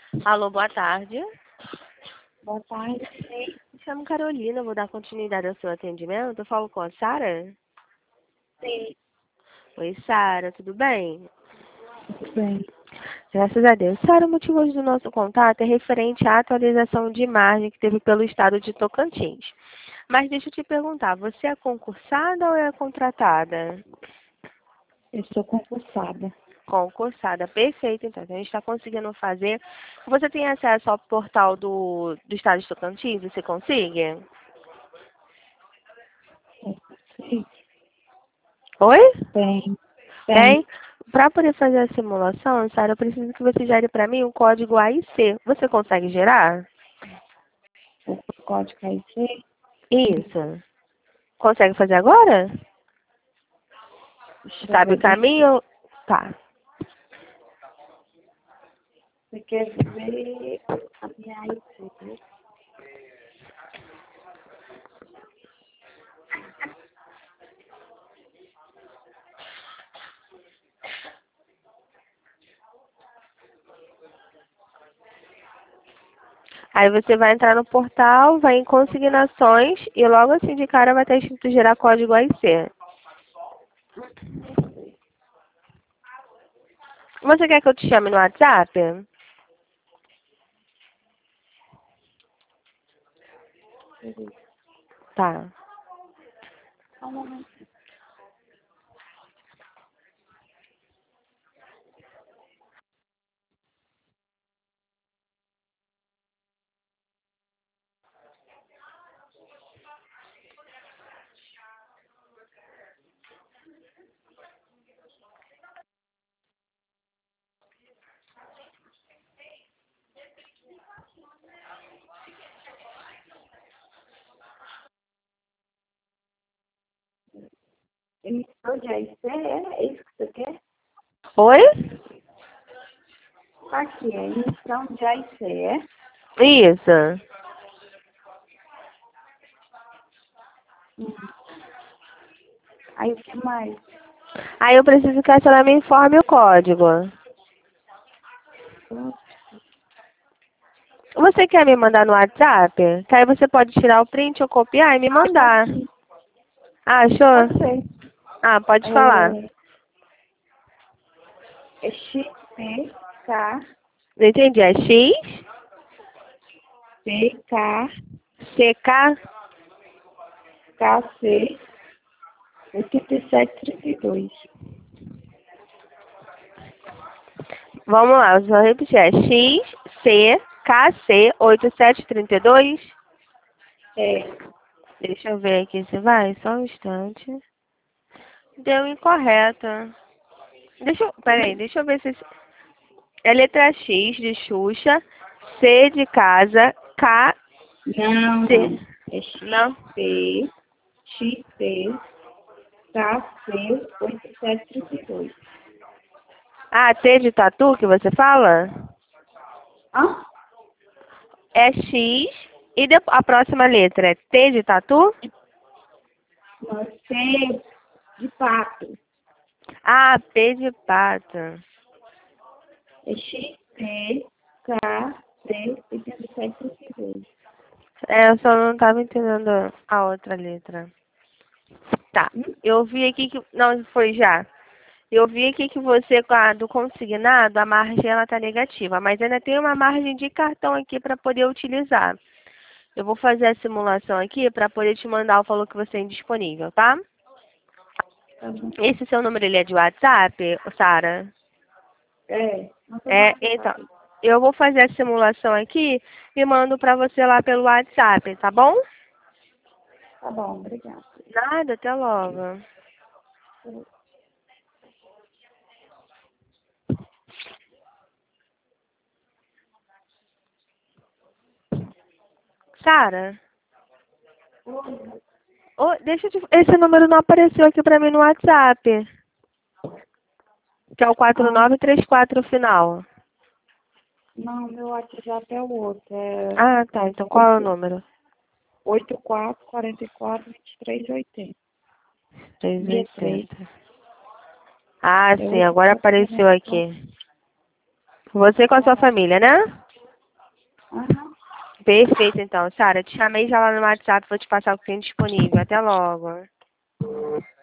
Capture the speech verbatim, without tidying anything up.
Alô, boa tarde. Boa tarde. Me chamo Carolina, vou dar continuidade ao seu atendimento. Eu falo com a Sara? Sim. Oi, Sara, tudo bem? Tudo bem. Graças a Deus. Sara, o motivo hoje do nosso contato é referente à atualização de imagem que teve pelo estado de Tocantins. Mas deixa eu te perguntar, você é concursada ou é contratada? Eu sou concursada. Concursada, perfeito. Então, a gente está conseguindo fazer. Você tem acesso ao portal do, do estado de Tocantins? Você consegue? Sim. Oi? Tem. Tem. Tem? Para poder fazer a simulação, Sara, eu preciso que você gere para mim o código A I C. Você consegue gerar? O código I C. Isso. Consegue fazer agora? Deixa eu Sabe ver. o Deixa eu... caminho? Tá. Você quer ver a minha I C? Aí você vai entrar no portal, vai em consignações e logo assim de cara vai estar escrito gerar código A I C. Você quer que eu te chame no WhatsApp? Tá. Só um momento. Emissão de I C, é isso que você quer? Oi? Aqui, é emissão de I C, é? Isso. Hum. Aí o que mais? Aí eu preciso que a senhora me informe o código. Hum, Você quer me mandar no WhatsApp? Que aí você pode tirar o print ou copiar e me Ah, tá mandar. aqui. Ah, Pode achou? ser. Ah, pode falar. É, é X P K Não entendi. É X, P K C K. K C oitenta e sete trinta e dois. Vamos lá, eu vou repetir. É X, C, K, C, oito sete três dois. É. Deixa eu ver aqui se vai. Só um instante. Deu incorreta. Deixa eu, peraí, deixa eu ver se... É letra X de Xuxa, C de casa, K, Não, C. não. É Não? X P X P K C oitenta e sete trinta e dois. Ah, T de tatu que você fala? Hã? É X e depois, a próxima letra é T de tatu? Não, C de pato. Ah, P de pata. É X P K C oitenta e sete trinta e dois. É, eu só não estava entendendo a outra letra. Tá, Hum? eu vi aqui que... Não, foi já. Eu vi aqui que você, com a do consignado, a margem ela tá negativa, mas ainda tem uma margem de cartão aqui para poder utilizar. Eu vou fazer a simulação aqui para poder te mandar o valor que você tem disponível, tá? Tá bom. Esse seu número ele é de WhatsApp, Sara? É. Não tem É, mais então, aqui. eu vou fazer a simulação aqui e mando para você lá pelo WhatsApp, tá bom? Tá bom, obrigada. Nada, até logo. Sara? Oi. Ô, deixa eu te... Esse número não apareceu aqui para mim no WhatsApp, que é o quatro Ah, nove três quatro final. não, meu WhatsApp é o outro. É Ah, tá. Então qual é o número? oito quatro quatro quatro vinte e três oitenta. Dia três. trezentos e oitenta. Ah, É sim, agora apareceu oito quatro quatro. aqui. Você com a sua família, né? Aham. Perfeito, então. Sara, te chamei já lá no WhatsApp, vou te passar o que tem disponível. Até logo.